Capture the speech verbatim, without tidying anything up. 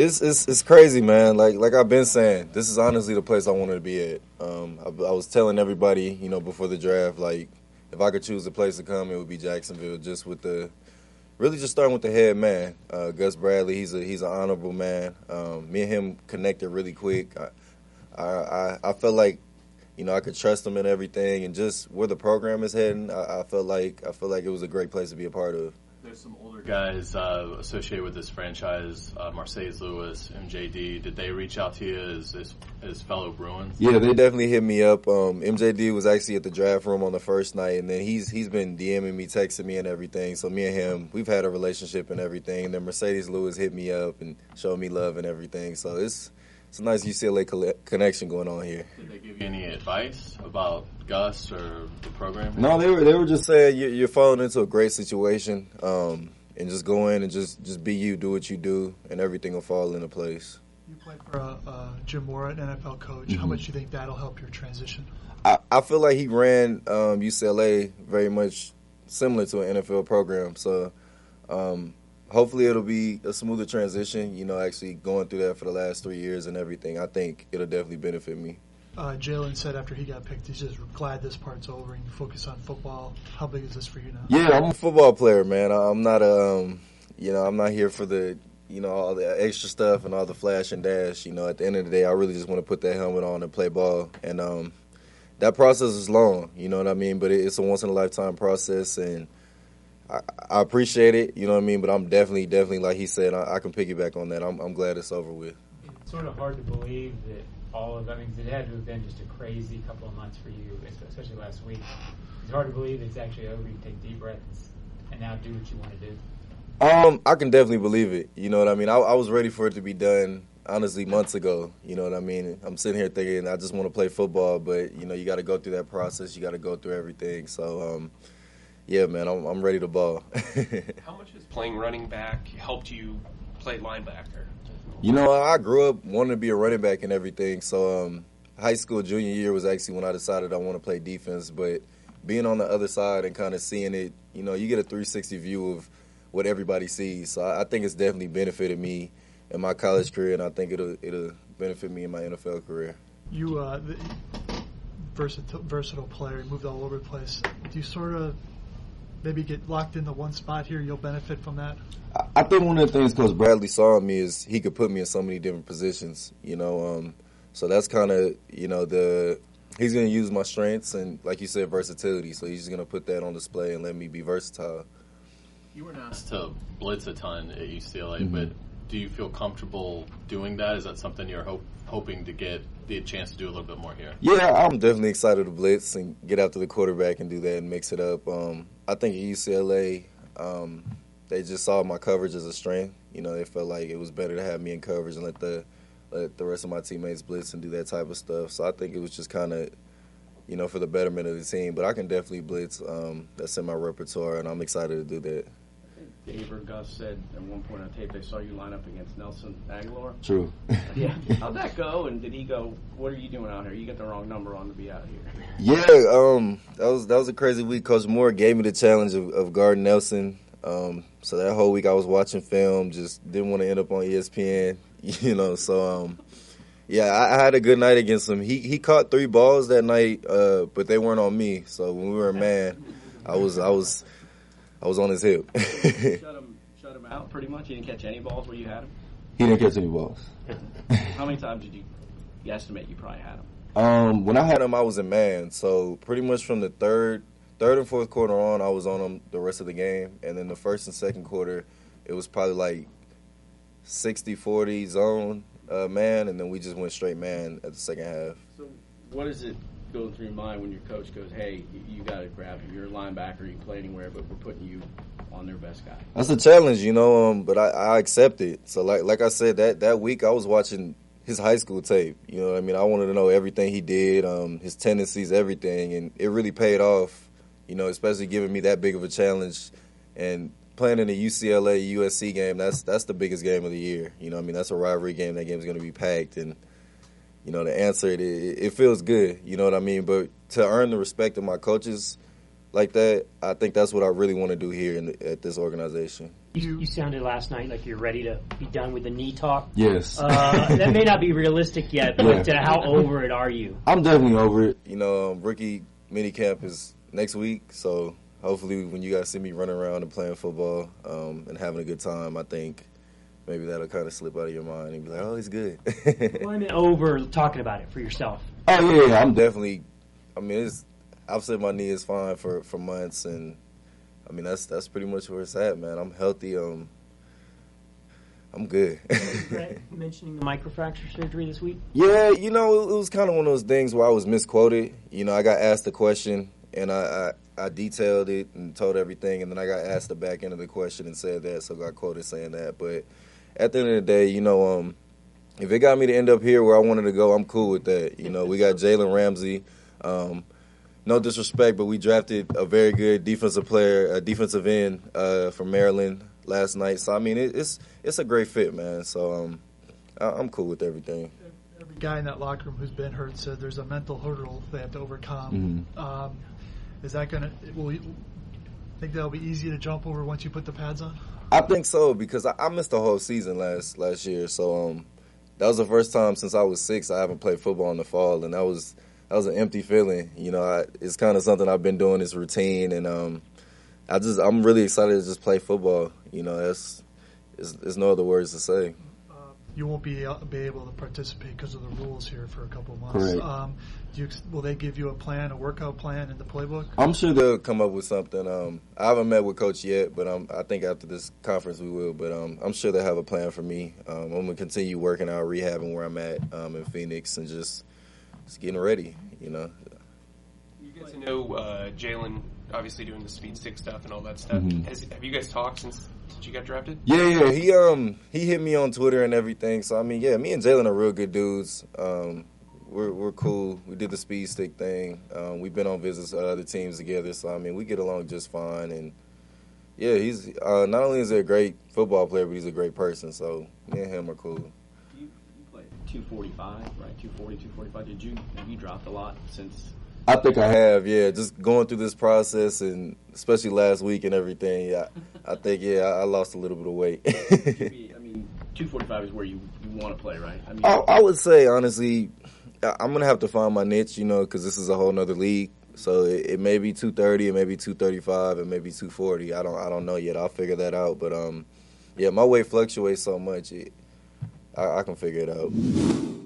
It's it's it's crazy, man. Like like I've been saying, this is honestly the place I wanted to be at. Um, I, I was telling everybody, you know, before the draft, like if I could choose a place to come, it would be Jacksonville. Just with the really just starting with the head man, uh, Gus Bradley. He's a he's an honorable man. Um, me and him connected really quick. I, I I I felt like, you know, I could trust him and everything, and just where the program is heading, I, I felt like I felt like it was a great place to be a part of. There's some older guys uh, associated with this franchise, uh, Marcedes Lewis, M J D. Did they reach out to you as, as, as fellow Bruins? Yeah, they definitely hit me up. Um, M J D was actually at the draft room on the first night, and then he's he's been DMing me, texting me, and everything. So me and him, we've had a relationship and everything. And then Marcedes Lewis hit me up and showed me love and everything. So it's it's a nice U C L A coll- connection going on here. Did they give you any advice about Gus or the program? No, they were they were just saying you're, you're falling into a great situation, um, and just go in and just, just be you, do what you do, and everything will fall into place. You played for uh, uh, Jim Mora, an N F L coach. Mm-hmm. How much do you think that'll help your transition? I, I feel like he ran um, U C L A very much similar to an N F L program, so um, hopefully it'll be a smoother transition, you know, actually going through that for the last three years and everything. I think it'll definitely benefit me. Uh, Jalen said after he got picked, he's just glad this part's over and you focus on football. How big is this for you now? Yeah, I'm a football player, man. I'm not a, um, you know, I'm not here for the, you know, all the extra stuff and all the flash and dash. You know, at the end of the day, I really just want to put that helmet on and play ball. And um, that process is long, you know what I mean? But it's a once-in-a-lifetime process, and I, I appreciate it, you know what I mean? But I'm definitely, definitely, like he said, I, I can piggyback on that. I'm, I'm glad it's over with. It's sort of hard to believe that all of, I mean, it had to have been just a crazy couple of months for you, especially last week. It's hard to believe it's actually over. You take deep breaths and now do what you want to do. Um, I can definitely believe it. You know what I mean? I, I was ready for it to be done, honestly, months ago. You know what I mean? I'm sitting here thinking I just want to play football, but, you know, you got to go through that process. You got to go through everything. So, um, yeah, man, I'm, I'm ready to ball. How much has playing running back helped you play linebacker? You know, I grew up wanting to be a running back and everything. So, um, high school junior year was actually when I decided I want to play defense. But being on the other side and kind of seeing it, you know, you get a three sixty view of what everybody sees. So I, I think it's definitely benefited me in my college career, and I think it'll it'll benefit me in my N F L career. You, uh, the versatile, versatile player, you moved all over the place. Do you sort of maybe get locked into one spot here? You'll benefit from that? I think one of the things Coach Bradley saw in me is he could put me in so many different positions, you know. Um, so that's kind of, you know, the he's going to use my strengths and, like you said, versatility. So he's just going to put that on display and let me be versatile. You weren't asked to blitz a ton at U C L A, Mm-hmm. but do you feel comfortable doing that? Is that something you're hope, hoping to get the chance to do a little bit more here? Yeah, I'm definitely excited to blitz and get after the quarterback and do that and mix it up. Um, I think at U C L A, um, they just saw my coverage as a strength. You know, they felt like it was better to have me in coverage and let the let the rest of my teammates blitz and do that type of stuff. So I think it was just kind of, you know, for the betterment of the team. But I can definitely blitz. Um, that's in my repertoire, and I'm excited to do that. Dave or Gus said at one point on tape they saw you line up against Nelson Aguilar. True. Yeah. How'd that go? And did he go, what are you doing out here? You got the wrong number on to be out here. Yeah, um, that was that was a crazy week. Coach Moore gave me the challenge of, of guarding Nelson. Um, so that whole week I was watching film, just didn't want to end up on E S P N, you know. So, um, yeah, I, I had a good night against him. He he caught three balls that night, uh, but they weren't on me. So when we were a man, I was I was I was on his hip. shut him shut him out pretty much. He didn't catch any balls where you had him. He didn't catch any balls. How many times did you, you estimate you probably had him? Um, when I had him, I was a man. So pretty much from the third. Third and fourth quarter on, I was on them the rest of the game. And then the first and second quarter, it was probably like sixty forty zone uh, man, and then we just went straight man at the second half. So what is it going through your mind when your coach goes, hey, you, you got to grab him. You're a linebacker. You can play anywhere, but we're putting you on their best guy. That's a challenge, you know, um, but I, I accept it. So like like I said, that, that week I was watching his high school tape. You know what I mean? I wanted to know everything he did, um, his tendencies, everything, and it really paid off. You know, especially giving me that big of a challenge and playing in a U C L A U S C game, that's that's the biggest game of the year. You know what I mean? That's a rivalry game. That game's going to be packed. And, you know, to answer it, it, it feels good. You know what I mean? But to earn the respect of my coaches, like that, I think that's what I really want to do here in the, at this organization. You, you sounded last night like you're ready to be done with the knee talk. Yes. Uh, that may not be realistic yet, but Yeah. uh, how over it are you? I'm definitely over it. You know, um, rookie minicamp is next week, so hopefully when you guys see me running around and playing football um, and having a good time, I think maybe that'll kind of slip out of your mind and be like, oh, he's good. Well, I mean, over talking about it for yourself. Oh, yeah, yeah, I'm definitely, I mean, it's, I've said my knee is fine for, for months, and, I mean, that's that's pretty much where it's at, man. I'm healthy. Um, I'm good. Right. Mentioning the microfracture surgery this week? Yeah, you know, it, it was kind of one of those things where I was misquoted. You know, I got asked a question, and I, I, I detailed it and told everything, and then I got asked the back end of the question and said that, so got quoted saying that. But at the end of the day, you know, um, if it got me to end up here where I wanted to go, I'm cool with that. You know, we got Jalen Ramsey. Um, no disrespect, but we drafted a very good defensive player, a defensive end uh, from Maryland last night. So, I mean, it, it's it's a great fit, man. So um, I, I'm cool with everything. Every guy in that locker room who's been hurt said there's a mental hurdle they have to overcome. Mm-hmm. Um, is that going to – will you think that'll be easy to jump over once you put the pads on? I think so, because I, I missed the whole season last last year. So um, that was the first time since I was six I haven't played football in the fall, and that was that was an empty feeling. You know, I, it's kind of something I've been doing, this routine, and um, I just I'm really excited to just play football. You know, that's there's, there's no other words to say. Uh, you won't be, uh, be able to participate because of the rules here for a couple of months. Correct. Um, do you, will they give you a plan, a workout plan in the playbook? I'm sure they'll come up with something. Um, I haven't met with Coach yet, but um, I think after this conference we will. But um, I'm sure they'll have a plan for me. Um, I'm going to continue working out, rehabbing where I'm at um, in Phoenix, and just, just getting ready, you know. You get to know uh, Jalen, obviously doing the speed stick stuff and all that stuff. Mhm. Has, have you guys talked since, since you got drafted? Yeah, yeah. He um he hit me on Twitter and everything. So I mean, yeah, me and Jalen are real good dudes. Um, we're we're cool. We did the speed stick thing. Um, we've been on visits to other teams together. So I mean, we get along just fine. And yeah, he's uh, not only is he a great football player, but he's a great person. So me and him are cool. You, you played two forty-five, right? two forty, two forty-five. Did you have you dropped a lot since? I think I have, yeah. Just going through this process, and especially last week and everything, yeah, I think, yeah, I, I lost a little bit of weight. I mean, two forty-five is where you, you want to play, right? I mean, I, I would say, honestly, I- I'm going to have to find my niche, you know, because this is a whole nother league. So it, it may be two thirty, it may be two thirty-five, it may be two forty. I don't I don't know yet. I'll figure that out. But, um, yeah, my weight fluctuates so much, it, I, I can figure it out.